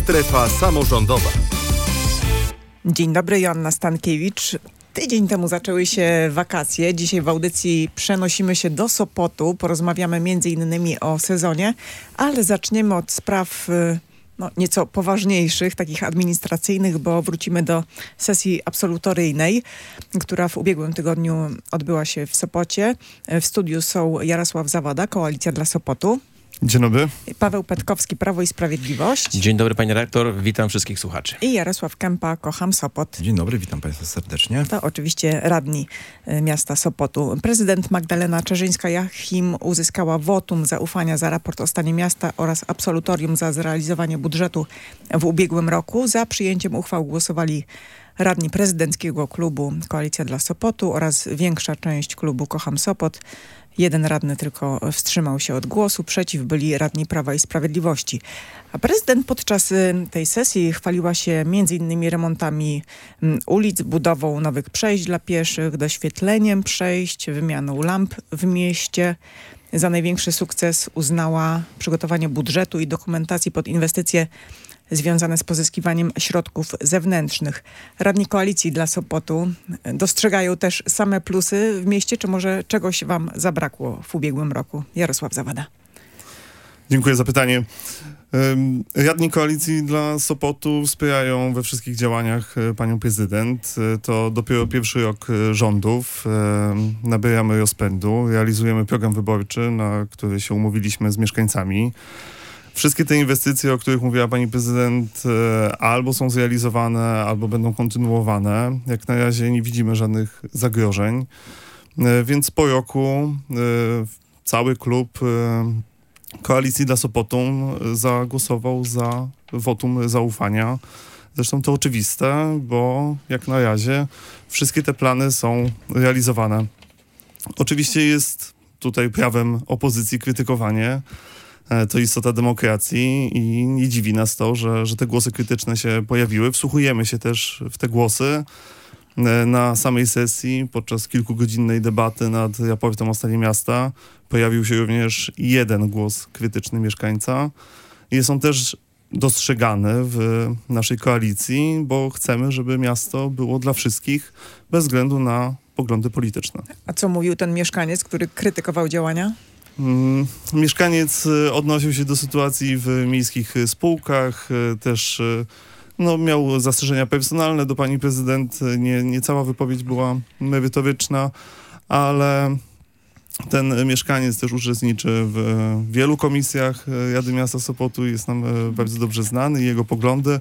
Strefa samorządowa. Dzień dobry, Joanna Stankiewicz. Tydzień temu zaczęły się wakacje. Dzisiaj w audycji przenosimy się do Sopotu. Porozmawiamy m.in. o sezonie, ale zaczniemy od spraw nieco poważniejszych, takich administracyjnych, bo wrócimy do sesji absolutoryjnej, która w ubiegłym tygodniu odbyła się w Sopocie. W studiu są Jarosław Zawada, Koalicja dla Sopotu. Dzień dobry. Paweł Petkowski, Prawo i Sprawiedliwość. Dzień dobry, pani redaktor. Witam wszystkich słuchaczy. I Jarosław Kępa, Kocham Sopot. Dzień dobry, witam państwa serdecznie. To oczywiście radni miasta Sopotu. Prezydent Magdalena Czerzyńska-Jachim uzyskała wotum zaufania za raport o stanie miasta oraz absolutorium za zrealizowanie budżetu w ubiegłym roku. Za przyjęciem uchwał głosowali radni prezydenckiego klubu Koalicja dla Sopotu oraz większa część klubu Kocham Sopot. Jeden radny tylko wstrzymał się od głosu. Przeciw byli radni Prawa i Sprawiedliwości. A prezydent podczas tej sesji chwaliła się m.in. remontami ulic, budową nowych przejść dla pieszych, doświetleniem przejść, wymianą lamp w mieście. Za największy sukces uznała przygotowanie budżetu i dokumentacji pod inwestycje związane z pozyskiwaniem środków zewnętrznych. Radni Koalicji dla Sopotu dostrzegają też same plusy w mieście, czy może czegoś wam zabrakło w ubiegłym roku? Jarosław Zawada. Dziękuję za pytanie. Radni Koalicji dla Sopotu wspierają we wszystkich działaniach panią prezydent. To dopiero pierwszy rok rządów. Nabieramy rozpędu, realizujemy program wyborczy, na który się umówiliśmy z mieszkańcami. Wszystkie te inwestycje, o których mówiła pani prezydent, albo są zrealizowane, albo będą kontynuowane. Jak na razie nie widzimy żadnych zagrożeń. Więc po roku cały klub Koalicji dla Sopotu zagłosował za wotum zaufania. Zresztą to oczywiste, bo jak na razie wszystkie te plany są realizowane. Oczywiście jest tutaj prawem opozycji krytykowanie. To istota demokracji i nie dziwi nas to, że te głosy krytyczne się pojawiły. Wsłuchujemy się też w te głosy. Na samej sesji, podczas kilkugodzinnej debaty nad raportem o stanie miasta, pojawił się również jeden głos krytyczny mieszkańca. Jest on też dostrzegany w naszej koalicji, bo chcemy, żeby miasto było dla wszystkich, bez względu na poglądy polityczne. A co mówił ten mieszkaniec, który krytykował działania? Mieszkaniec odnosił się do sytuacji w miejskich spółkach, też miał zastrzeżenia personalne do pani prezydent. Nie cała wypowiedź była merytoryczna, ale ten mieszkaniec też uczestniczy w wielu komisjach Rady Miasta Sopotu, jest nam bardzo dobrze znany i jego poglądy.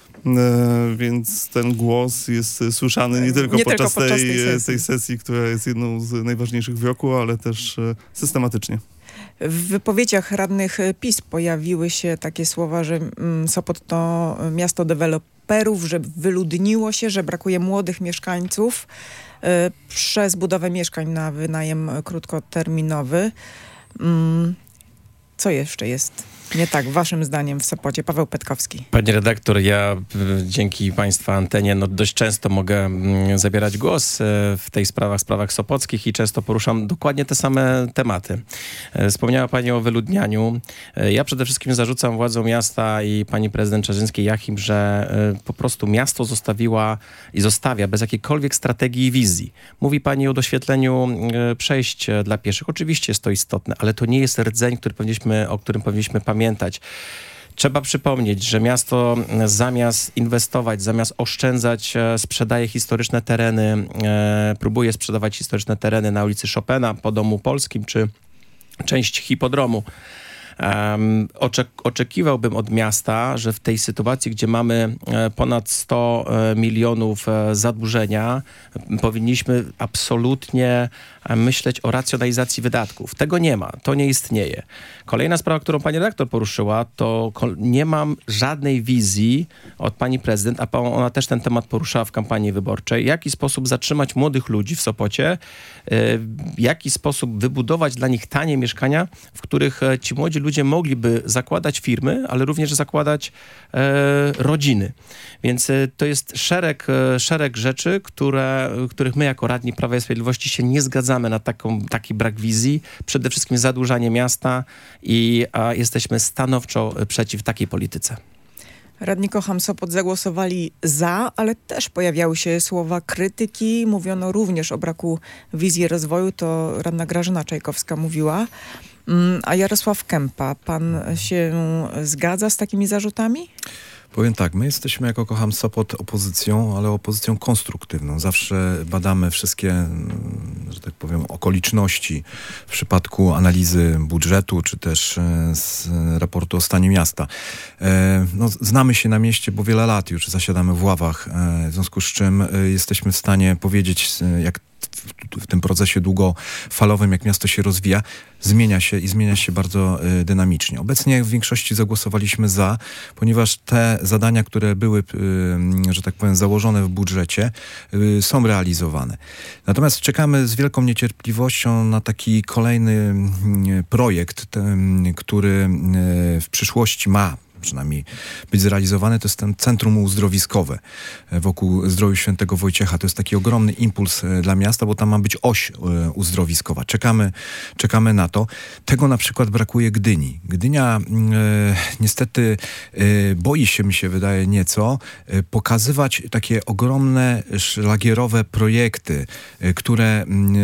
Więc ten głos jest słyszany nie tylko podczas tej sesji, która jest jedną z najważniejszych w roku, ale też systematycznie. W wypowiedziach radnych PiS pojawiły się takie słowa, że Sopot to miasto deweloperów, że wyludniło się, że brakuje młodych mieszkańców przez budowę mieszkań na wynajem krótkoterminowy. Co jeszcze jest nie tak, waszym zdaniem, w Sopocie? Paweł Petkowski. Pani redaktor, ja dzięki państwa antenie dość często mogę zabierać głos w tej sprawach sopockich i często poruszam dokładnie te same tematy. Wspomniała pani o wyludnianiu. Ja przede wszystkim zarzucam władzom miasta i pani prezydent Czerzyńskiej-Jachim, że po prostu miasto zostawiła i zostawia bez jakiejkolwiek strategii i wizji. Mówi pani o doświetleniu przejść dla pieszych. Oczywiście jest to istotne, ale to nie jest rdzeń, o którym powinniśmy pamiętać. Trzeba przypomnieć, że miasto zamiast inwestować, zamiast oszczędzać, sprzedaje historyczne tereny, próbuje sprzedawać historyczne tereny na ulicy Chopina, po Domu Polskim, czy część hipodromu. Oczekiwałbym od miasta, że w tej sytuacji, gdzie mamy ponad 100 milionów zadłużenia, powinniśmy absolutnie myśleć o racjonalizacji wydatków. Tego nie ma, to nie istnieje. Kolejna sprawa, którą pani redaktor poruszyła, to nie mam żadnej wizji od pani prezydent, a ona też ten temat poruszała w kampanii wyborczej, w jaki sposób zatrzymać młodych ludzi w Sopocie, w jaki sposób wybudować dla nich tanie mieszkania, w których ci młodzi ludzie mogliby zakładać firmy, ale również zakładać rodziny. Więc to jest szereg rzeczy, których my jako radni Prawa i Sprawiedliwości się nie zgadzamy na taki brak wizji. Przede wszystkim zadłużanie miasta i jesteśmy stanowczo przeciw takiej polityce. Radni Kocham Sopot zagłosowali za, ale też pojawiały się słowa krytyki. Mówiono również o braku wizji rozwoju. To radna Grażyna Czajkowska mówiła. A Jarosław Kępa, pan się zgadza z takimi zarzutami? Powiem tak, my jesteśmy jako Kocham Sopot opozycją, ale opozycją konstruktywną. Zawsze badamy wszystkie, że tak powiem, okoliczności w przypadku analizy budżetu, czy też z raportu o stanie miasta. No, znamy się na mieście, bo wiele lat już zasiadamy w ławach, w związku z czym jesteśmy w stanie powiedzieć, jak w tym procesie długofalowym, jak miasto się rozwija, zmienia się bardzo dynamicznie. Obecnie w większości zagłosowaliśmy za, ponieważ te zadania, które były, że tak powiem, założone w budżecie, są realizowane. Natomiast czekamy z wielką niecierpliwością na taki kolejny projekt, który w przyszłości ma przynajmniej być zrealizowany, to jest ten centrum uzdrowiskowe wokół Zdroju Świętego Wojciecha. To jest taki ogromny impuls dla miasta, bo tam ma być oś uzdrowiskowa. Czekamy na to. Tego na przykład brakuje Gdyni. Gdynia niestety boi się, mi się wydaje, nieco pokazywać takie ogromne, szlagierowe projekty, które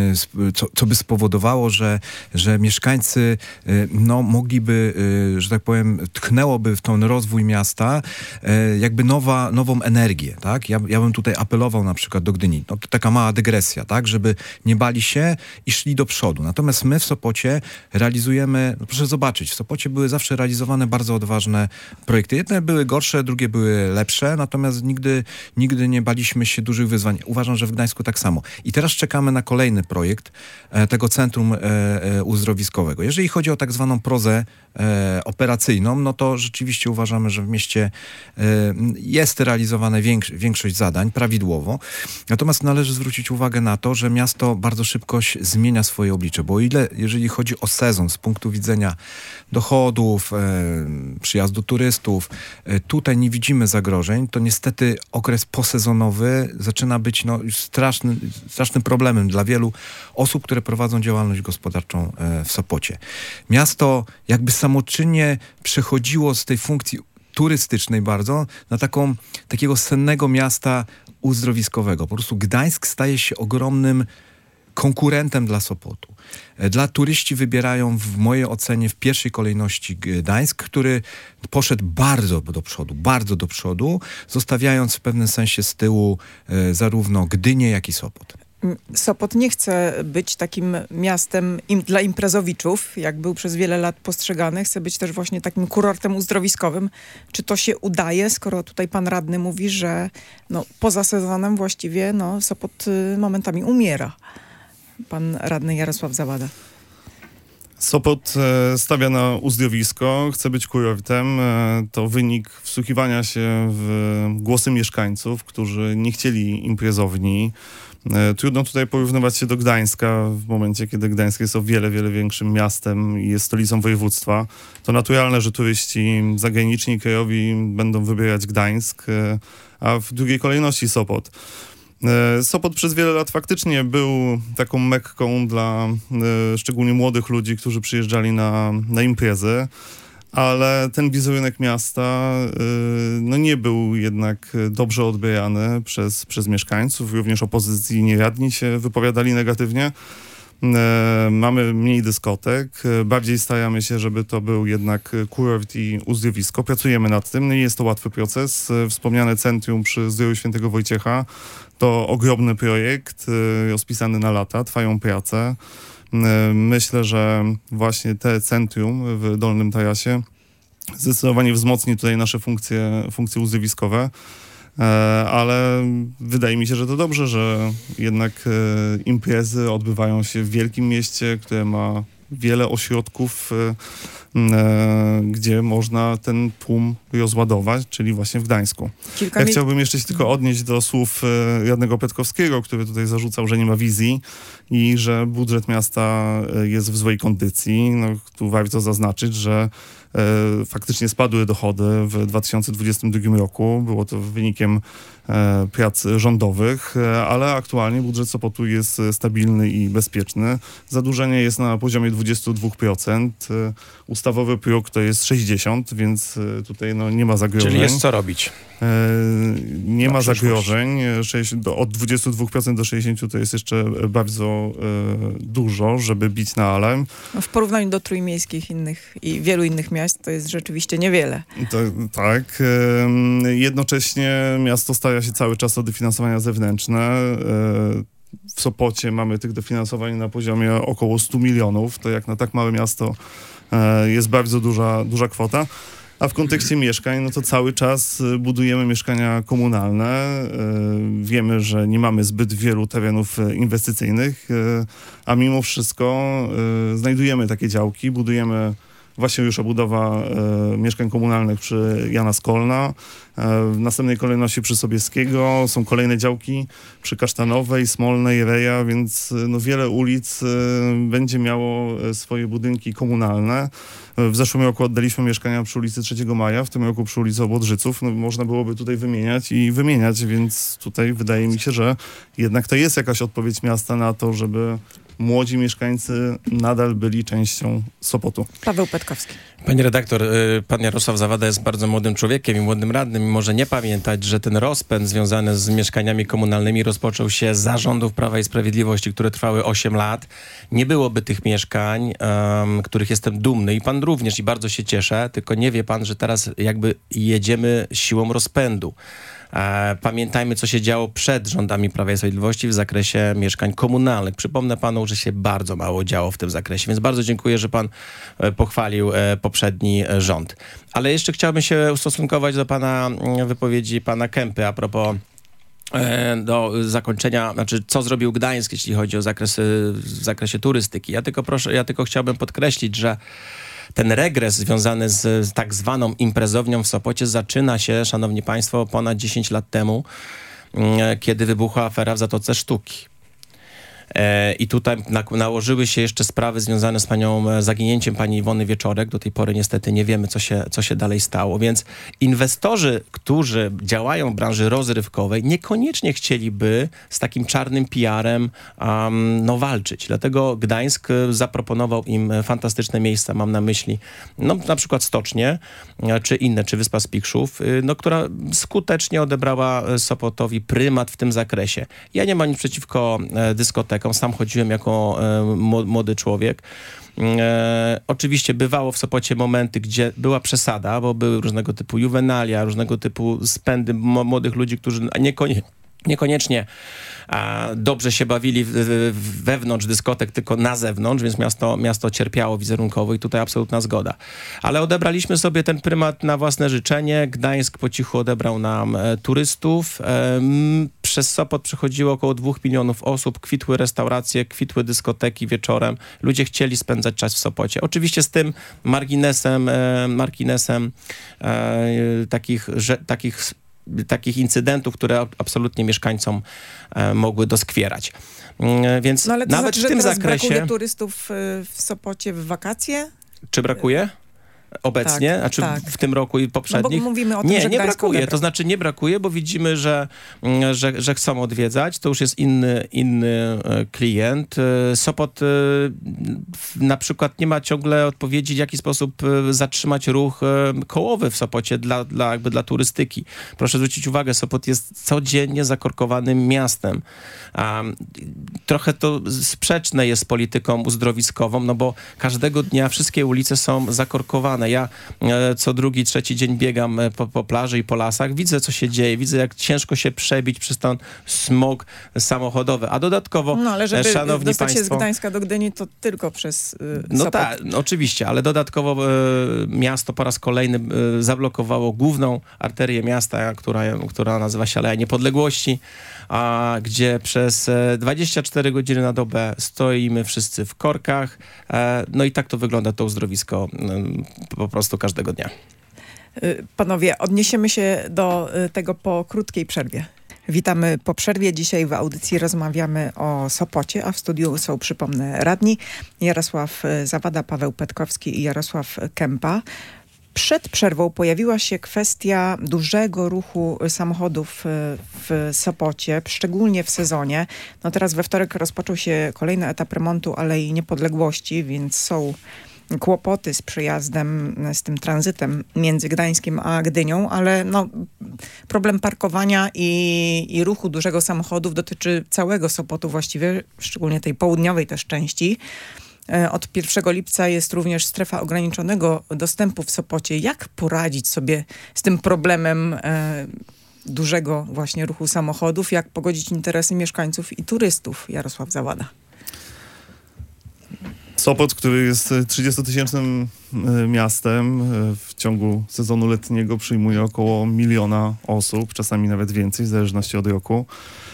co by spowodowało, że mieszkańcy mogliby, że tak powiem, tchnęłoby w ten rozwój miasta jakby nową energię, tak? Ja bym tutaj apelował na przykład do Gdyni. No, to taka mała dygresja, tak? Żeby nie bali się i szli do przodu. Natomiast my w Sopocie realizujemy, proszę zobaczyć, w Sopocie były zawsze realizowane bardzo odważne projekty. Jedne były gorsze, drugie były lepsze, natomiast nigdy nie baliśmy się dużych wyzwań. Uważam, że w Gdańsku tak samo. I teraz czekamy na kolejny projekt tego centrum uzdrowiskowego. Jeżeli chodzi o tak zwaną prozę operacyjną, no to rzeczywiście uważamy, że w mieście jest realizowane większość zadań prawidłowo. Natomiast należy zwrócić uwagę na to, że miasto bardzo szybko zmienia swoje oblicze, bo jeżeli chodzi o sezon z punktu widzenia dochodów, przyjazdu turystów, tutaj nie widzimy zagrożeń, to niestety okres posezonowy zaczyna być już strasznym problemem dla wielu osób, które prowadzą działalność gospodarczą w Sopocie. Miasto jakby samoczynnie przechodziło z tej funkcji turystycznej bardzo na takiego sennego miasta uzdrowiskowego. Po prostu Gdańsk staje się ogromnym konkurentem dla Sopotu. Turyści wybierają w mojej ocenie w pierwszej kolejności Gdańsk, który poszedł bardzo do przodu, zostawiając w pewnym sensie z tyłu zarówno Gdynię, jak i Sopot. Sopot nie chce być takim miastem dla imprezowiczów, jak był przez wiele lat postrzegany. Chce być też właśnie takim kurortem uzdrowiskowym. Czy to się udaje, skoro tutaj pan radny mówi, że poza sezonem właściwie Sopot momentami umiera? Pan radny Jarosław Zawada. Sopot stawia na uzdrowisko, chce być kurortem. To wynik wsłuchiwania się w głosy mieszkańców, którzy nie chcieli imprezowni. Trudno tutaj porównywać się do Gdańska w momencie, kiedy Gdańsk jest o wiele, wiele większym miastem i jest stolicą województwa. To naturalne, że turyści zagraniczni i krajowi będą wybierać Gdańsk, a w drugiej kolejności Sopot. Sopot przez wiele lat faktycznie był taką mekką dla szczególnie młodych ludzi, którzy przyjeżdżali na imprezy, ale ten wizerunek miasta nie był jednak dobrze odbierany przez mieszkańców. Również opozycyjni radni się wypowiadali negatywnie. Mamy mniej dyskotek, bardziej staramy się, żeby to był jednak kurort i uzdrowisko. Pracujemy nad tym, nie jest to łatwy proces. Wspomniane centrum przy Zdroju Świętego Wojciecha to ogromny projekt, rozpisany na lata, trwają prace. Myślę, że właśnie te centrum w Dolnym Tarasie zdecydowanie wzmocni tutaj nasze funkcje uzdrowiskowe. Ale wydaje mi się, że to dobrze, że jednak imprezy odbywają się w wielkim mieście, które ma wiele ośrodków, gdzie można ten tłum rozładować, czyli właśnie w Gdańsku. Chciałbym jeszcze się tylko odnieść do słów radnego Petkowskiego, który tutaj zarzucał, że nie ma wizji i że budżet miasta jest w złej kondycji. Tu warto zaznaczyć, że faktycznie spadły dochody w 2022 roku. Było to wynikiem prac rządowych, ale aktualnie budżet Sopotu jest stabilny i bezpieczny. Zadłużenie jest na poziomie 22%. Ustawowy próg to jest 60%, więc tutaj no, nie ma zagrożeń. Czyli jest co robić. Nie ma zagrożeń. Od 22% do 60% to jest jeszcze bardzo dużo, żeby bić na alarm. No, w porównaniu do trójmiejskich innych i wielu innych miast to jest rzeczywiście niewiele. Tak. Jednocześnie miasto stara się cały czas o dofinansowania zewnętrzne. W Sopocie mamy tych dofinansowań na poziomie około 100 milionów. To jak na tak małe miasto jest bardzo duża kwota. A w kontekście mieszkań, no to cały czas budujemy mieszkania komunalne. Wiemy, że nie mamy zbyt wielu terenów inwestycyjnych, a mimo wszystko znajdujemy takie działki, budujemy. Właśnie już obudowa mieszkań komunalnych przy Jana Skolna. W następnej kolejności przy Sobieskiego. Są kolejne działki przy Kasztanowej, Smolnej, Reja, więc no, wiele ulic będzie miało swoje budynki komunalne. W zeszłym roku oddaliśmy mieszkania przy ulicy 3 Maja, w tym roku przy ulicy Obodrzyców. No, można byłoby tutaj wymieniać, więc tutaj wydaje mi się, że jednak to jest jakaś odpowiedź miasta na to, żeby młodzi mieszkańcy nadal byli częścią Sopotu. Paweł Petkowski. Pani redaktor, pan Jarosław Zawada jest bardzo młodym człowiekiem i młodym radnym i może nie pamiętać, że ten rozpęd związany z mieszkaniami komunalnymi rozpoczął się za rządów Prawa i Sprawiedliwości, które trwały 8 lat. Nie byłoby tych mieszkań, których jestem dumny i pan również i bardzo się cieszę, tylko nie wie pan, że teraz jakby jedziemy siłą rozpędu. Pamiętajmy, co się działo przed rządami Prawa i Sprawiedliwości w zakresie mieszkań komunalnych. Przypomnę panu, że się bardzo mało działo w tym zakresie, więc bardzo dziękuję, że pan pochwalił poprzedni rząd. Ale jeszcze chciałbym się ustosunkować do pana wypowiedzi pana Kępy a propos do zakończenia, znaczy co zrobił Gdańsk, jeśli chodzi o w zakresie turystyki. Ja tylko chciałbym podkreślić, że ten regres związany z tak zwaną imprezownią w Sopocie zaczyna się, szanowni państwo, ponad 10 lat temu, kiedy wybuchła afera w Zatoce Sztuki. I tutaj nałożyły się jeszcze sprawy związane z zaginięciem pani Iwony Wieczorek. Do tej pory niestety nie wiemy, co się dalej stało. Więc inwestorzy, którzy działają w branży rozrywkowej, niekoniecznie chcieliby z takim czarnym PR-em walczyć. Dlatego Gdańsk zaproponował im fantastyczne miejsca. Mam na myśli na przykład Stocznię, czy inne, czy Wyspa Spikszów, która skutecznie odebrała Sopotowi prymat w tym zakresie. Ja nie mam nic przeciwko dyskotekom. Sam chodziłem jako młody człowiek. Oczywiście bywało w Sopocie momenty, gdzie była przesada, bo były różnego typu juwenalia, różnego typu spędy młodych ludzi, którzy niekoniecznie dobrze się bawili wewnątrz dyskotek, tylko na zewnątrz, więc miasto cierpiało wizerunkowo i tutaj absolutna zgoda. Ale odebraliśmy sobie ten prymat na własne życzenie. Gdańsk po cichu odebrał nam turystów. Przez Sopot przychodziło około 2 milionów osób, kwitły restauracje, kwitły dyskoteki wieczorem. Ludzie chcieli spędzać czas w Sopocie. Oczywiście z tym marginesem takich incydentów, które absolutnie mieszkańcom mogły doskwierać. Więc ale to nawet znaczy, w tym że teraz zakresie... brakuje turystów w Sopocie w wakacje? Czy brakuje? Obecnie, tak. W tym roku i poprzednich? No bo mówimy o tym, że nie Gdańsk brakuje. odebrał. To znaczy nie brakuje, bo widzimy, że chcą odwiedzać. To już jest inny klient. Sopot na przykład nie ma ciągle odpowiedzi, w jaki sposób zatrzymać ruch kołowy w Sopocie dla turystyki. Proszę zwrócić uwagę, Sopot jest codziennie zakorkowanym miastem. Trochę to sprzeczne jest z polityką uzdrowiskową, bo każdego dnia wszystkie ulice są zakorkowane. Ja co drugi, trzeci dzień biegam po plaży i po lasach. Widzę, co się dzieje. Widzę, jak ciężko się przebić przez ten smog samochodowy. A dodatkowo, ale żeby szanowni dostać państwo, się z Gdańska do Gdyni, to tylko przez Sopot. Tak, oczywiście, ale dodatkowo miasto po raz kolejny zablokowało główną arterię miasta, która nazywa się Aleja Niepodległości, gdzie przez 24 godziny na dobę stoimy wszyscy w korkach. I tak to wygląda to uzdrowisko po prostu każdego dnia. Panowie, odniesiemy się do tego po krótkiej przerwie. Witamy po przerwie. Dzisiaj w audycji rozmawiamy o Sopocie, a w studiu są, przypomnę, radni Jarosław Zawada, Paweł Petkowski i Jarosław Kępa. Przed przerwą pojawiła się kwestia dużego ruchu samochodów w Sopocie, szczególnie w sezonie. Teraz we wtorek rozpoczął się kolejny etap remontu Alei Niepodległości, więc są kłopoty z przejazdem, z tym tranzytem między Gdańskiem a Gdynią, ale no, problem parkowania i ruchu dużego samochodów dotyczy całego Sopotu właściwie, szczególnie tej południowej też części. Od 1 lipca jest również strefa ograniczonego dostępu w Sopocie. Jak poradzić sobie z tym problemem dużego właśnie ruchu samochodów? Jak pogodzić interesy mieszkańców i turystów? Jarosław Zawada. Sopot, który jest 30-tysięcznym miastem, w ciągu sezonu letniego przyjmuje około 1 miliona osób, czasami nawet więcej, w zależności od roku.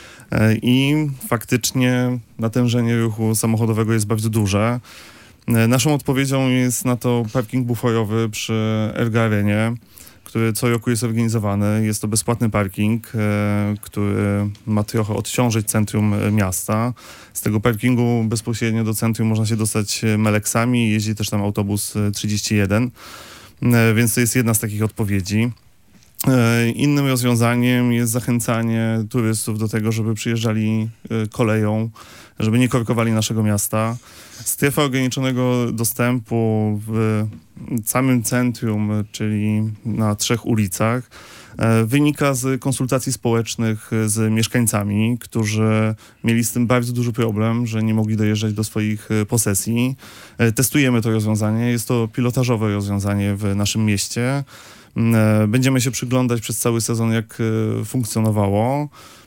I faktycznie natężenie ruchu samochodowego jest bardzo duże. Naszą odpowiedzią jest na to parking buforowy przy Ergo Arenie, który co roku jest organizowany. Jest to bezpłatny parking, który ma trochę odciążyć centrum miasta. Z tego parkingu bezpośrednio do centrum można się dostać Meleksami. Jeździ też tam autobus 31, więc to jest jedna z takich odpowiedzi. Innym rozwiązaniem jest zachęcanie turystów do tego, żeby przyjeżdżali koleją, żeby nie korkowali naszego miasta. Strefa ograniczonego dostępu w samym centrum, czyli na 3 ulicach, wynika z konsultacji społecznych z mieszkańcami, którzy mieli z tym bardzo duży problem, że nie mogli dojeżdżać do swoich posesji. Testujemy to rozwiązanie. Jest to pilotażowe rozwiązanie w naszym mieście. Będziemy się przyglądać przez cały sezon, jak funkcjonowało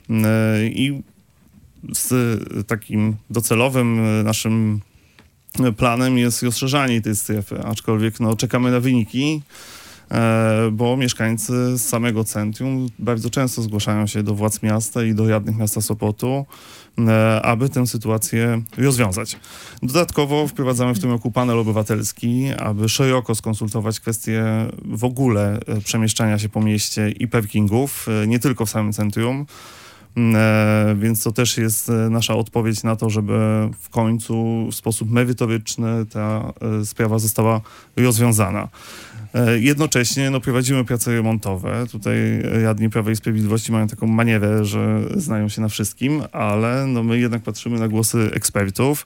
i z takim docelowym naszym planem jest rozszerzanie tej strefy, aczkolwiek no, czekamy na wyniki, bo mieszkańcy z samego centrum bardzo często zgłaszają się do władz miasta i do radnych miasta Sopotu, aby tę sytuację rozwiązać. Dodatkowo wprowadzamy w tym roku panel obywatelski, aby szeroko skonsultować kwestie w ogóle przemieszczania się po mieście i parkingów, nie tylko w samym centrum. Więc to też jest nasza odpowiedź na to, żeby w końcu w sposób merytoryczny ta sprawa została rozwiązana. Jednocześnie no, prowadzimy prace remontowe. Tutaj radni Prawa i Sprawiedliwości mają taką manierę, że znają się na wszystkim, ale no, my jednak patrzymy na głosy ekspertów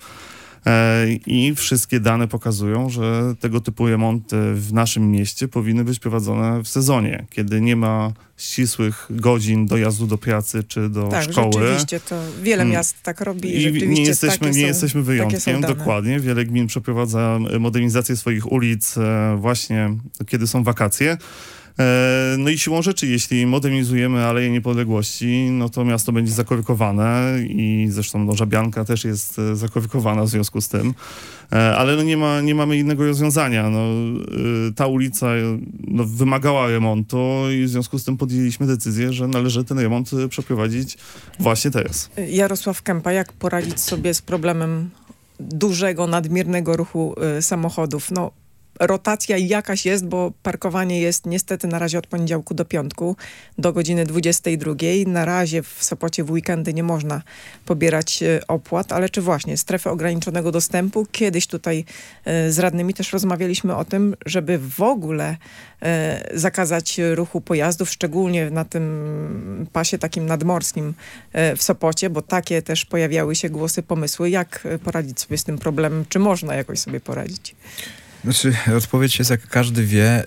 i wszystkie dane pokazują, że tego typu remonty w naszym mieście powinny być prowadzone w sezonie, kiedy nie ma ścisłych godzin dojazdu do pracy czy do szkoły. Tak, rzeczywiście to wiele miast tak robi. I nie jesteśmy wyjątkiem, dokładnie. Wiele gmin przeprowadza modernizację swoich ulic właśnie kiedy są wakacje. No i siłą rzeczy, jeśli modernizujemy Aleję Niepodległości, no to miasto będzie zakorkowane i zresztą no, Żabianka też jest zakorkowana w związku z tym. Ale no nie mamy innego rozwiązania. No, ta ulica no, wymagała remontu i w związku z tym podjęliśmy decyzję, że należy ten remont przeprowadzić właśnie teraz. Jarosław Kępa, jak poradzić sobie z problemem dużego, nadmiernego ruchu samochodów? No, rotacja jakaś jest, bo parkowanie jest niestety na razie od poniedziałku do piątku do godziny 22. Na razie w Sopocie w weekendy nie można pobierać opłat, ale czy właśnie strefy ograniczonego dostępu? Kiedyś tutaj z radnymi też rozmawialiśmy o tym, żeby w ogóle zakazać ruchu pojazdów, szczególnie na tym pasie takim nadmorskim w Sopocie, bo takie też pojawiały się głosy, pomysły. Jak poradzić sobie z tym problemem? Czy można jakoś sobie poradzić? Znaczy, odpowiedź jest, jak każdy wie,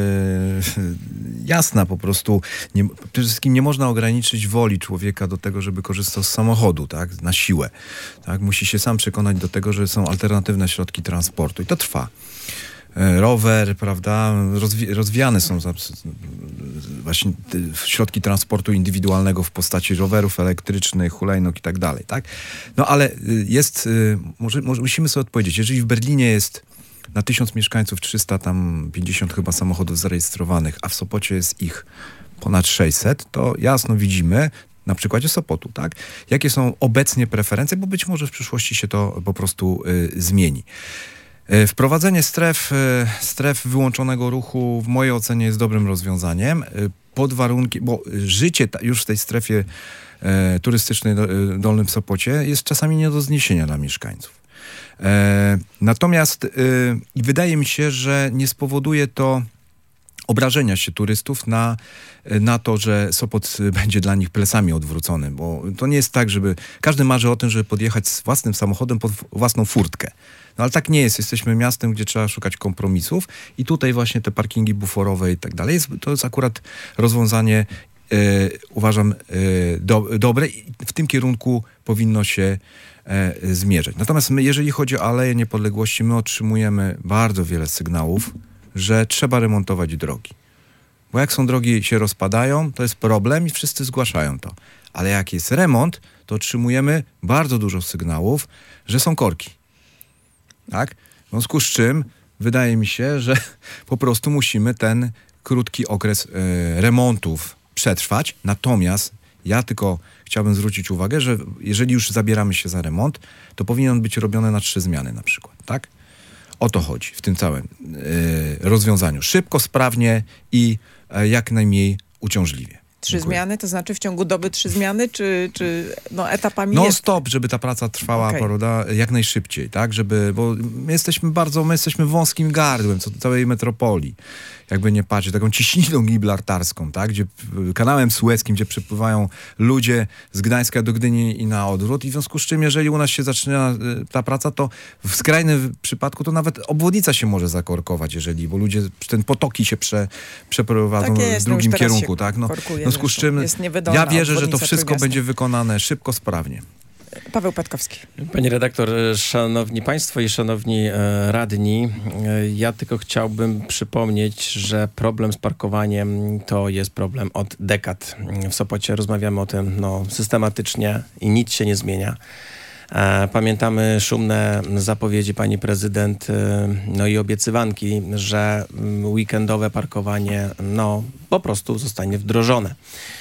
jasna po prostu. Przede wszystkim nie można ograniczyć woli człowieka do tego, żeby korzystał z samochodu, tak, na siłę. Tak? Musi się sam przekonać do tego, że są alternatywne środki transportu i to trwa. Rower, prawda, rozwijane są właśnie środki transportu indywidualnego w postaci rowerów elektrycznych, hulajnóg i tak dalej, tak? No ale musimy sobie odpowiedzieć, jeżeli w Berlinie jest na 1000 mieszkańców 350 chyba samochodów zarejestrowanych, a w Sopocie jest ich ponad 600, to jasno widzimy na przykładzie Sopotu, tak? Jakie są obecnie preferencje, bo być może w przyszłości się to po prostu zmieni. Wprowadzenie stref wyłączonego ruchu w mojej ocenie jest dobrym rozwiązaniem, pod warunkiem, bo życie już w tej strefie turystycznej Dolnym Sopocie jest czasami nie do zniesienia dla mieszkańców. Natomiast wydaje mi się, że nie spowoduje to obrażenia się turystów na to, że Sopot będzie dla nich plecami odwrócony, bo to nie jest tak, żeby... Każdy marzy o tym, żeby podjechać z własnym samochodem pod własną furtkę. No ale tak nie jest. Jesteśmy miastem, gdzie trzeba szukać kompromisów i tutaj właśnie te parkingi buforowe i tak dalej. To jest akurat rozwiązanie, uważam, dobre i w tym kierunku powinno się zmierzać. Natomiast jeżeli chodzi o Aleję Niepodległości, my otrzymujemy bardzo wiele sygnałów, że trzeba remontować drogi. Bo jak są drogi się rozpadają, to jest problem i wszyscy zgłaszają to. Ale jak jest remont, to otrzymujemy bardzo dużo sygnałów, że są korki. Tak? W związku z czym wydaje mi się, że po prostu musimy ten krótki okres remontów przetrwać. Natomiast ja tylko chciałbym zwrócić uwagę, że jeżeli już zabieramy się za remont, to powinien on być robiony na 3 zmiany na przykład. Tak? O to chodzi w tym całym rozwiązaniu. Szybko, sprawnie i jak najmniej uciążliwie. 3 zmiany, to znaczy w ciągu doby 3 zmiany, czy etapami No jest? stop, żeby ta praca trwała, Okej. prawda, jak najszybciej, tak, bo my jesteśmy wąskim gardłem co do całej metropolii, jakby nie patrzeć, taką ciśniną gibraltarską, tak, gdzie kanałem sueckim, gdzie przypływają ludzie z Gdańska do Gdyni i na odwrót i w związku z czym, jeżeli u nas się zaczyna ta praca, to w skrajnym przypadku to nawet obwodnica się może zakorkować, bo ludzie, ten potoki się przeprowadzą Tak jest, w drugim już teraz kierunku, się tak, no. korkuje W związku z czym jest niewydolna ja wierzę, że to obwodnica wszystko Trójmiasta. będzie wykonane szybko, sprawnie. Paweł Petkowski. Pani redaktor, szanowni państwo i szanowni radni, ja tylko chciałbym przypomnieć, że problem z parkowaniem to jest problem od dekad. W Sopocie rozmawiamy o tym systematycznie i nic się nie zmienia. Pamiętamy szumne zapowiedzi pani prezydent, i obiecywanki, że weekendowe parkowanie po prostu zostanie wdrożone.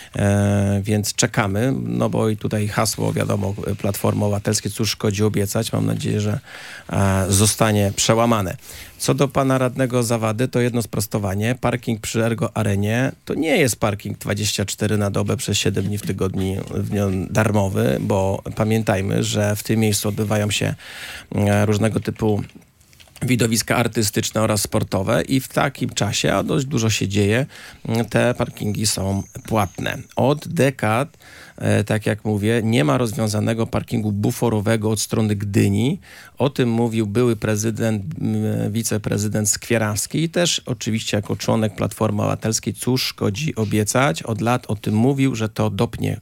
Więc czekamy, bo i tutaj hasło, wiadomo, Platformy Obywatelskiej, cóż szkodzi obiecać. Mam nadzieję, że zostanie przełamane. Co do pana radnego Zawady, to jedno sprostowanie. Parking przy Ergo Arenie to nie jest parking 24 na dobę przez 7 dni w tygodniu darmowy, bo pamiętajmy, że w tym miejscu odbywają się różnego typu widowiska artystyczne oraz sportowe i w takim czasie, a dość dużo się dzieje, te parkingi są płatne. Od dekad, tak jak mówię, nie ma rozwiązanego parkingu buforowego od strony Gdyni. O tym mówił były prezydent, wiceprezydent Skierawski i też oczywiście jako członek Platformy Obywatelskiej, cóż szkodzi obiecać. Od lat o tym mówił, że to dopnie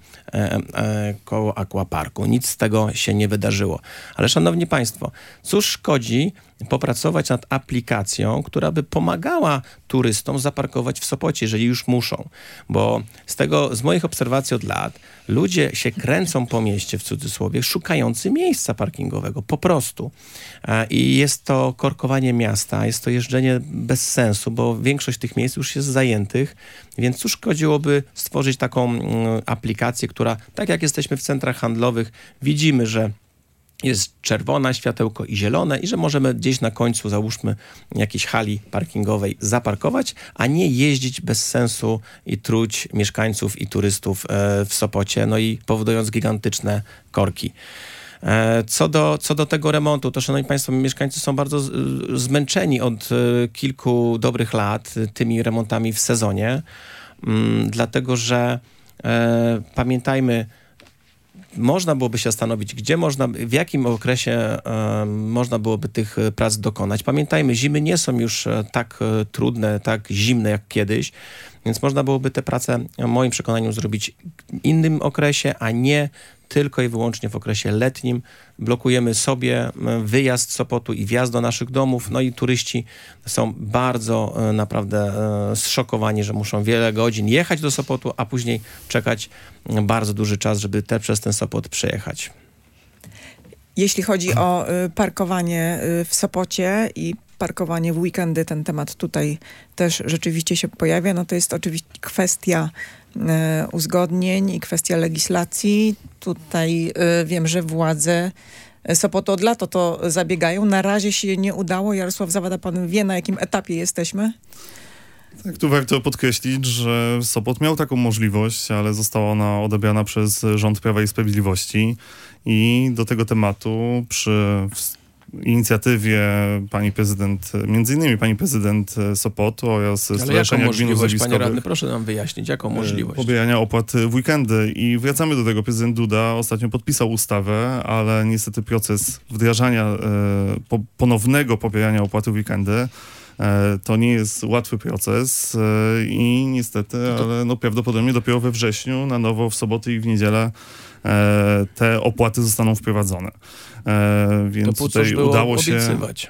koło Aquaparku. Nic z tego się nie wydarzyło. Ale szanowni państwo, cóż szkodzi popracować nad aplikacją, która by pomagała turystom zaparkować w Sopocie, jeżeli już muszą. Bo z moich obserwacji od lat ludzie się kręcą po mieście, w cudzysłowie, szukający miejsca parkingowego, po prostu. I jest to korkowanie miasta, jest to jeżdżenie bez sensu, bo większość tych miejsc już jest zajętych, więc cóż szkodziłoby stworzyć taką aplikację, która, tak jak jesteśmy w centrach handlowych, widzimy, że jest czerwone światełko i zielone i że możemy gdzieś na końcu, załóżmy, jakiejś hali parkingowej zaparkować, a nie jeździć bez sensu i truć mieszkańców i turystów w Sopocie, i powodując gigantyczne korki. Co do tego remontu, to szanowni państwo, mieszkańcy są bardzo zmęczeni od kilku dobrych lat tymi remontami w sezonie, dlatego że pamiętajmy, można byłoby się zastanowić, w jakim okresie można byłoby tych prac dokonać. Pamiętajmy, zimy nie są już tak trudne, tak zimne jak kiedyś, więc można byłoby te prace, w moim przekonaniu, zrobić w innym okresie, a nie tylko i wyłącznie w okresie letnim. Blokujemy sobie wyjazd z Sopotu i wjazd do naszych domów, i turyści są bardzo naprawdę zszokowani, że muszą wiele godzin jechać do Sopotu, a później czekać bardzo duży czas, żeby przez ten Sopot przejechać. Jeśli chodzi o parkowanie w Sopocie i parkowanie w weekendy, ten temat tutaj też rzeczywiście się pojawia, to jest oczywiście kwestia uzgodnień i kwestia legislacji. Tutaj wiem, że władze Sopotu od lat o to zabiegają. Na razie się nie udało. Jarosław Zawada, pan wie, na jakim etapie jesteśmy? Tak, tu warto podkreślić, że Sopot miał taką możliwość, ale została ona odebrana przez rząd Prawa i Sprawiedliwości i do tego tematu przy inicjatywie pani prezydent, między innymi pani prezydent Sopotu oraz Ale jaką Stowarzyszenia Gmin możliwość, panie Uzdrowiskowych radny, proszę nam wyjaśnić, jaką możliwość? pobierania opłat w weekendy. I wracamy do tego. Prezydent Duda ostatnio podpisał ustawę, ale niestety proces wdrażania ponownego pobierania opłaty w weekendy to nie jest łatwy proces i niestety, ale no prawdopodobnie dopiero we wrześniu na nowo w soboty i w niedzielę te opłaty zostaną wprowadzone. Więc to po tutaj cóż było udało się... obiecywać?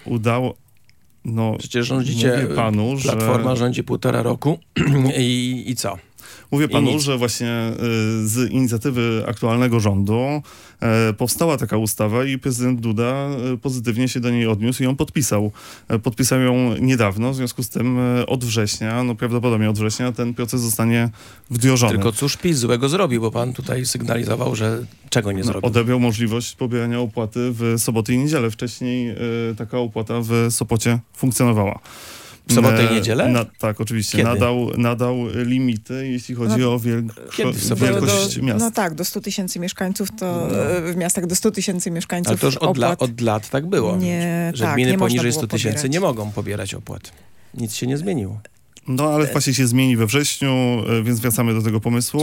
No, Przecież rządzicie, mówię panu, Platforma rządzi 1,5 roku i co? Mówię panu, nic. że właśnie z inicjatywy aktualnego rządu powstała taka ustawa i prezydent Duda pozytywnie się do niej odniósł i ją podpisał. Podpisał ją niedawno, w związku z tym od września, no prawdopodobnie od września ten proces zostanie wdrożony. Tylko cóż PiS złego zrobił, bo pan tutaj sygnalizował, że czego nie zrobił. Odebrał możliwość pobierania opłaty w soboty i niedzielę. Wcześniej taka opłata w Sopocie funkcjonowała. W sobotę i niedzielę? Tak, oczywiście. Kiedy? Nadał limity, jeśli chodzi o wielkość miast. No tak, do 100 tysięcy mieszkańców to w miastach do 100 tysięcy mieszkańców Ale to już od lat tak było. Nie, że tak, gminy nie można poniżej było 100 tysięcy pobierać. nie mogą pobierać opłat. Nic się nie zmieniło. No ale właśnie się zmieni we wrześniu, więc wracamy do tego pomysłu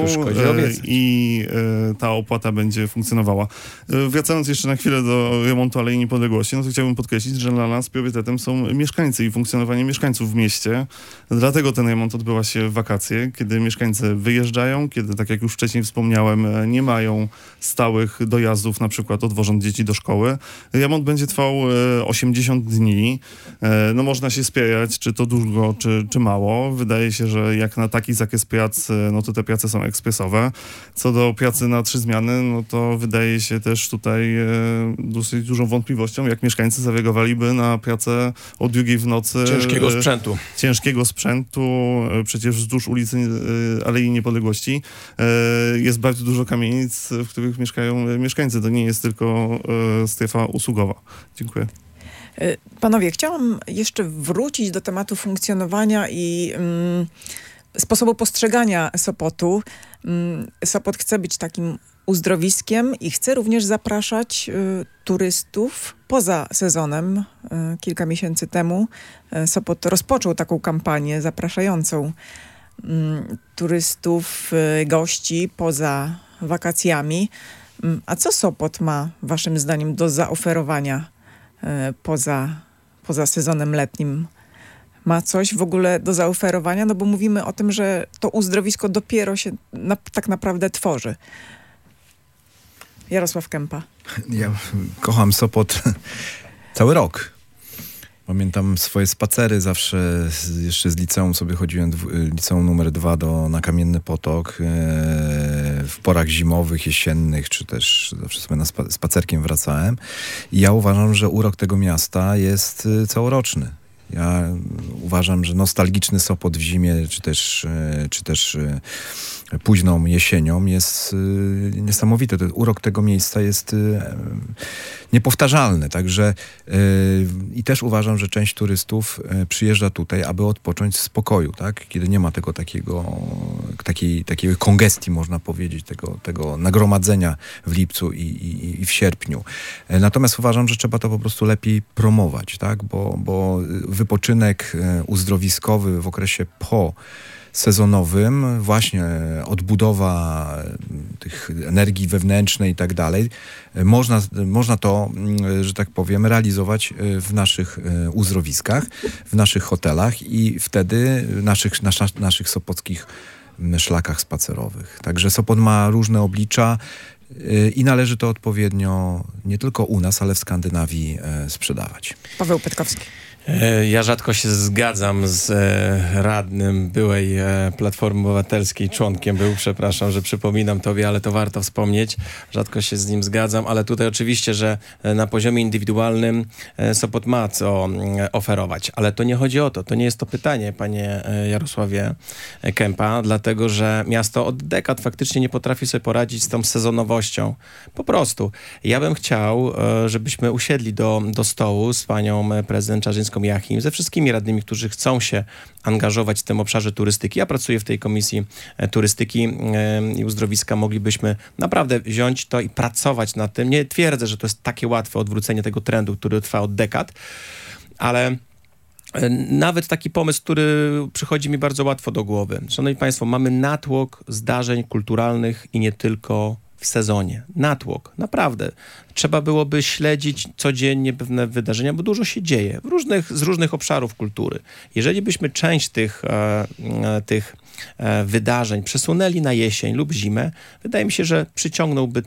i ta opłata będzie funkcjonowała. Wracając jeszcze na chwilę do remontu Alei Niepodległości, no to chciałbym podkreślić, że dla nas priorytetem są mieszkańcy i funkcjonowanie mieszkańców w mieście. Dlatego ten remont odbywa się w wakacje, kiedy mieszkańcy wyjeżdżają, kiedy, tak jak już wcześniej wspomniałem, nie mają stałych dojazdów, na przykład odwożąc dzieci do szkoły. Remont będzie trwał 80 dni. No można się spierać, czy to długo, czy mało. Wydaje się, że jak na taki zakres prac, no to te prace są ekspresowe. Co do pracy na 3 zmiany, no to wydaje się też tutaj dosyć dużą wątpliwością, jak mieszkańcy zareagowaliby na pracę o 2:00 w nocy. Ciężkiego sprzętu. Przecież wzdłuż ulicy Alei Niepodległości jest bardzo dużo kamienic, w których mieszkają mieszkańcy. To nie jest tylko strefa usługowa. Dziękuję. Panowie, chciałam jeszcze wrócić do tematu funkcjonowania i sposobu postrzegania Sopotu. Sopot chce być takim uzdrowiskiem i chce również zapraszać turystów poza sezonem. Kilka miesięcy temu Sopot rozpoczął taką kampanię zapraszającą turystów, gości poza wakacjami. A co Sopot ma waszym zdaniem do zaoferowania poza sezonem letnim? Ma coś w ogóle do zaoferowania? No bo mówimy o tym, że to uzdrowisko dopiero się tak naprawdę tworzy. Jarosław Kępa. Ja kocham Sopot cały rok. Pamiętam swoje spacery zawsze, jeszcze z liceum sobie chodziłem, liceum numer 2 na Kamienny Potok, w porach zimowych, jesiennych, czy też zawsze sobie spacerkiem wracałem. I ja uważam, że urok tego miasta jest całoroczny. Ja uważam, że nostalgiczny Sopot w zimie, czy też późną jesienią jest niesamowity. Urok tego miejsca jest niepowtarzalny. Także i też uważam, że część turystów przyjeżdża tutaj, aby odpocząć w spokoju, tak? Kiedy nie ma tego takiej kongestii, można powiedzieć, tego nagromadzenia w lipcu i w sierpniu. Natomiast uważam, że trzeba to po prostu lepiej promować, tak? Bo wypoczynek uzdrowiskowy w okresie sezonowym, właśnie odbudowa tych energii wewnętrznej i tak dalej, można to, że tak powiem, realizować w naszych uzdrowiskach, w naszych hotelach i wtedy naszych sopockich szlakach spacerowych. Także Sopot ma różne oblicza i należy to odpowiednio nie tylko u nas, ale w Skandynawii sprzedawać. Paweł Petkowski. Ja rzadko się zgadzam z radnym byłej Platformy Obywatelskiej, członkiem był, przepraszam, że przypominam tobie, ale to warto wspomnieć. Rzadko się z nim zgadzam, ale tutaj oczywiście, że na poziomie indywidualnym Sopot ma co oferować, ale to nie chodzi o to, to nie jest to pytanie, panie Jarosławie Kępa, dlatego, że miasto od dekad faktycznie nie potrafi sobie poradzić z tą sezonowością. Po prostu. Ja bym chciał, żebyśmy usiedli do stołu z panią prezydent Czarzyńską Czerżyńską Jachim, ze wszystkimi radnymi, którzy chcą się angażować w tym obszarze turystyki. Ja pracuję w tej Komisji Turystyki i Uzdrowiska. Moglibyśmy naprawdę wziąć to i pracować nad tym. Nie twierdzę, że to jest takie łatwe odwrócenie tego trendu, który trwa od dekad, ale nawet taki pomysł, który przychodzi mi bardzo łatwo do głowy. Szanowni Państwo, mamy natłok zdarzeń kulturalnych i nie tylko w sezonie. Natłok, naprawdę. Trzeba byłoby śledzić codziennie pewne wydarzenia, bo dużo się dzieje z różnych obszarów kultury. Jeżeli byśmy część tych wydarzeń przesunęli na jesień lub zimę, wydaje mi się, że przyciągnąłby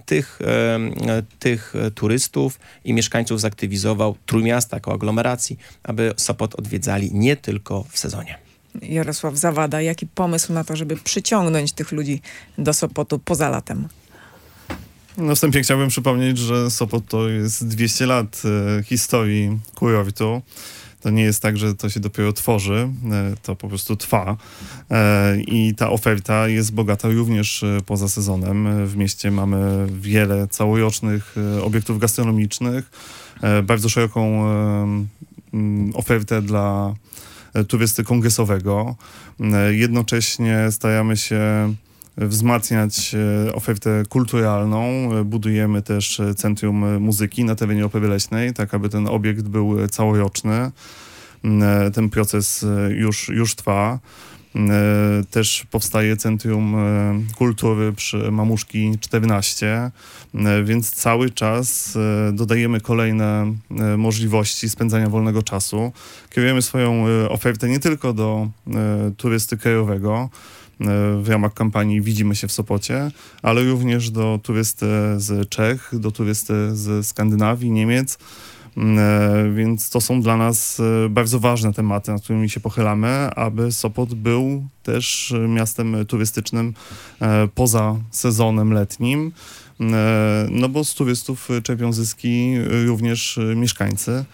tych turystów i mieszkańców zaktywizował Trójmiasta jako aglomeracji, aby Sopot odwiedzali nie tylko w sezonie. Jarosław Zawada, jaki pomysł na to, żeby przyciągnąć tych ludzi do Sopotu poza latem? Na wstępie chciałbym przypomnieć, że Sopot to jest 200 lat historii kurortu. To nie jest tak, że to się dopiero tworzy, to po prostu trwa. I ta oferta jest bogata również poza sezonem. W mieście mamy wiele całorocznych obiektów gastronomicznych, bardzo szeroką ofertę dla turysty kongresowego. Jednocześnie staramy się wzmacniać ofertę kulturalną. Budujemy też Centrum Muzyki na terenie Opery Leśnej, tak aby ten obiekt był całoroczny. Ten proces już trwa. Też powstaje Centrum Kultury przy Mamuszki 14, więc cały czas dodajemy kolejne możliwości spędzania wolnego czasu. Kierujemy swoją ofertę nie tylko do turysty krajowego, w ramach kampanii Widzimy się w Sopocie, ale również do turysty z Czech, do turysty z Skandynawii, Niemiec. Więc to są dla nas bardzo ważne tematy, nad którymi się pochylamy, aby Sopot był też miastem turystycznym poza sezonem letnim. No bo z turystów czerpią zyski również mieszkańcy.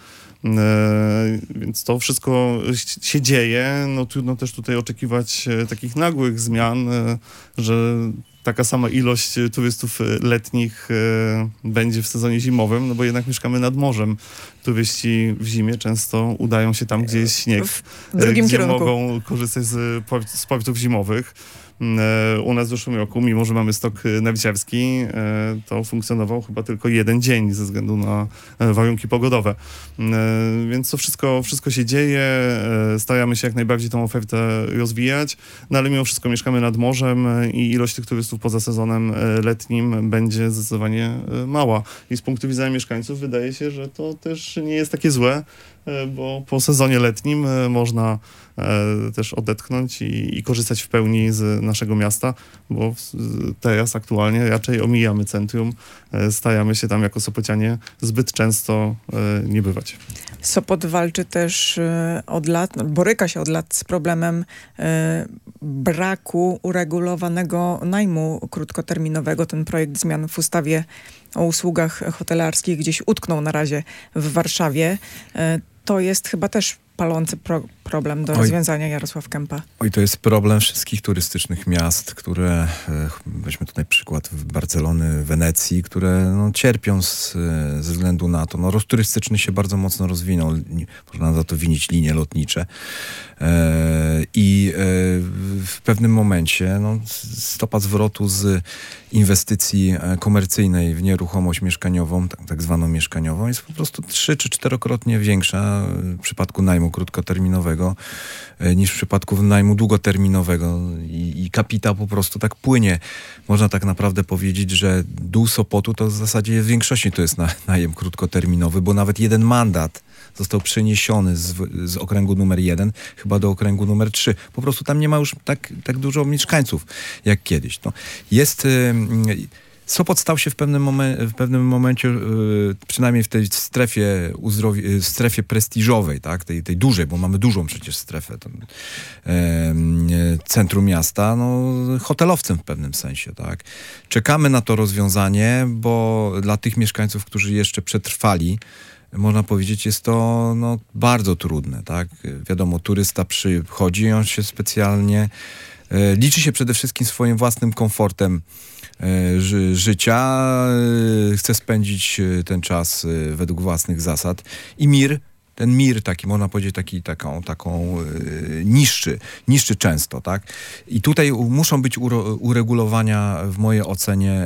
Więc to wszystko się dzieje. No trudno też tutaj oczekiwać takich nagłych zmian, że taka sama ilość turystów letnich będzie w sezonie zimowym, no bo jednak mieszkamy nad morzem. Turyści w zimie często udają się tam, gdzie jest śnieg, w drugim gdzie kierunku mogą korzystać z sportów zimowych. U nas w zeszłym roku, mimo że mamy stok narciarski, to funkcjonował chyba tylko jeden dzień ze względu na warunki pogodowe. Więc to wszystko się dzieje. Staramy się jak najbardziej tą ofertę rozwijać, no ale mimo wszystko mieszkamy nad morzem i ilość tych turystów poza sezonem letnim będzie zdecydowanie mała. I z punktu widzenia mieszkańców wydaje się, że to też nie jest takie złe, bo po sezonie letnim można też odetchnąć i korzystać w pełni z naszego miasta, bo teraz aktualnie raczej omijamy centrum, staramy się tam jako Sopocianie zbyt często nie bywać. Sopot walczy też od lat, boryka się od lat z problemem braku uregulowanego najmu krótkoterminowego. Ten projekt zmian w ustawie o usługach hotelarskich gdzieś utknął na razie w Warszawie. To jest chyba też palący problem do rozwiązania, Jarosław Kępa. To jest problem wszystkich turystycznych miast, które, weźmy tutaj przykład Barcelony, Wenecji, które cierpią ze względu na to. Ruch turystyczny się bardzo mocno rozwinął. Można za to winić linie lotnicze. I w pewnym momencie stopa zwrotu z inwestycji komercyjnej w nieruchomość mieszkaniową, tak zwaną mieszkaniową, jest po prostu 3- czy 4-krotnie większa w przypadku najmu krótkoterminowego niż w przypadku najmu długoterminowego i kapitał po prostu tak płynie. Można tak naprawdę powiedzieć, że dół Sopotu to w zasadzie w większości to jest najem krótkoterminowy, bo nawet jeden mandat został przeniesiony z okręgu numer 1 chyba do okręgu numer 3. Po prostu tam nie ma już tak dużo mieszkańców jak kiedyś. Sopot stał się w pewnym momencie, przynajmniej w tej strefie prestiżowej, tak? tej dużej, bo mamy dużą przecież strefę, centrum miasta, hotelowcem w pewnym sensie. Tak? Czekamy na to rozwiązanie, bo dla tych mieszkańców, którzy jeszcze przetrwali, można powiedzieć, jest to bardzo trudne. Tak? Wiadomo, turysta przychodzi, on się specjalnie liczy się przede wszystkim swoim własnym komfortem chce spędzić ten czas według własnych zasad i mir ten mir taki, można powiedzieć, taką niszczy często, tak? I tutaj muszą być uregulowania w mojej ocenie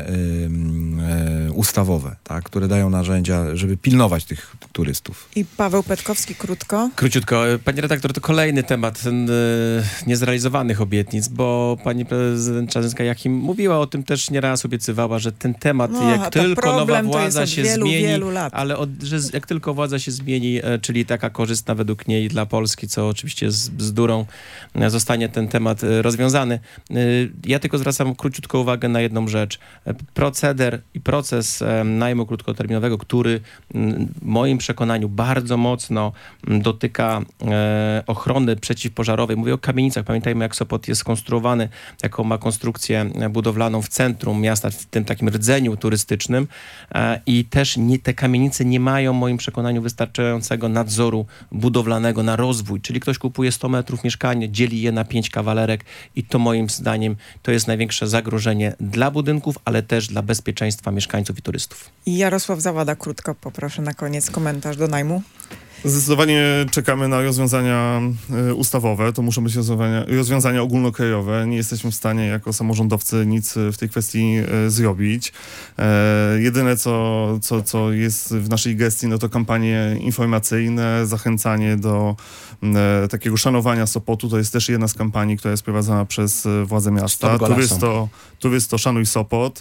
ustawowe, tak? Które dają narzędzia, żeby pilnować tych turystów. I Paweł Petkowski, krótko. Króciutko. Pani redaktor, to kolejny temat niezrealizowanych obietnic, bo pani prezydent Czarzyńska-Jachim mówiła o tym, też nieraz obiecywała, że ten temat, jak tylko nowa władza się zmieni, ale jak tylko władza się zmieni, czyli taka korzystna według niej dla Polski, co oczywiście z bzdurą, zostanie ten temat rozwiązany. Ja tylko zwracam króciutko uwagę na jedną rzecz. Proceder i proces najmu krótkoterminowego, który w moim przekonaniu bardzo mocno dotyka ochrony przeciwpożarowej. Mówię o kamienicach. Pamiętajmy, jak Sopot jest skonstruowany, jaką ma konstrukcję budowlaną w centrum miasta, w tym takim rdzeniu turystycznym i też te kamienice nie mają w moim przekonaniu wystarczającego nadzoru budowlanego na rozwój. Czyli ktoś kupuje 100 metrów mieszkania, dzieli je na 5 kawalerek i to moim zdaniem to jest największe zagrożenie dla budynków, ale też dla bezpieczeństwa mieszkańców i turystów. I Jarosław Zawada, krótko poproszę na koniec komentarz do najmu. Zdecydowanie czekamy na rozwiązania ustawowe. To muszą być rozwiązania ogólnokrajowe. Nie jesteśmy w stanie jako samorządowcy nic w tej kwestii zrobić. Jedyne, co jest w naszej gestii, no to kampanie informacyjne, zachęcanie do takiego szanowania Sopotu. To jest też jedna z kampanii, która jest prowadzona przez władze miasta. Turysto, szanuj Sopot.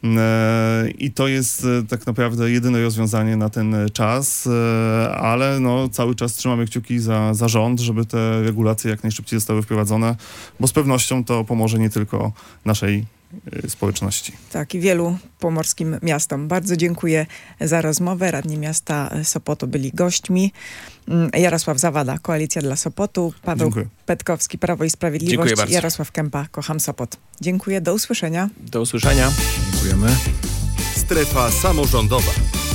I to jest tak naprawdę jedyne rozwiązanie na ten czas, ale no, cały czas trzymamy kciuki za rząd, żeby te regulacje jak najszybciej zostały wprowadzone, bo z pewnością to pomoże nie tylko naszej społeczności. Tak, i wielu pomorskim miastom. Bardzo dziękuję za rozmowę. Radni miasta Sopotu byli gośćmi. Jarosław Zawada, Koalicja dla Sopotu. Paweł Petkowski, Prawo i Sprawiedliwość. Jarosław Kępa, Kocham Sopot. Dziękuję, do usłyszenia. Do usłyszenia. Dziękujemy. Strefa samorządowa.